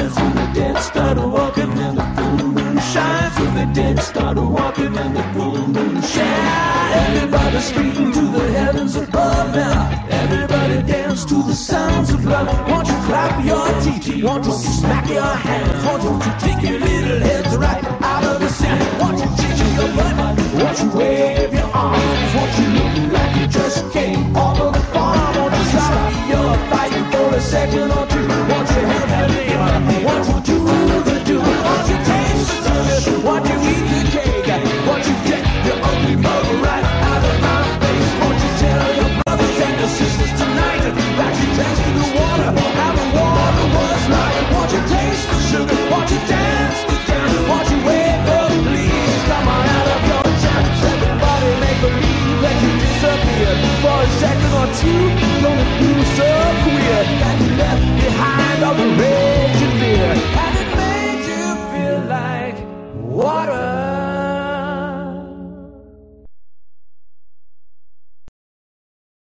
shines when the dead start walking and the full moon shines when the dead start walking and the full moon shines. Everybody scream to the heavens above now. Everybody dance to the sounds of love. Won't you clap your teeth? Won't you smack your hands? Won't you take your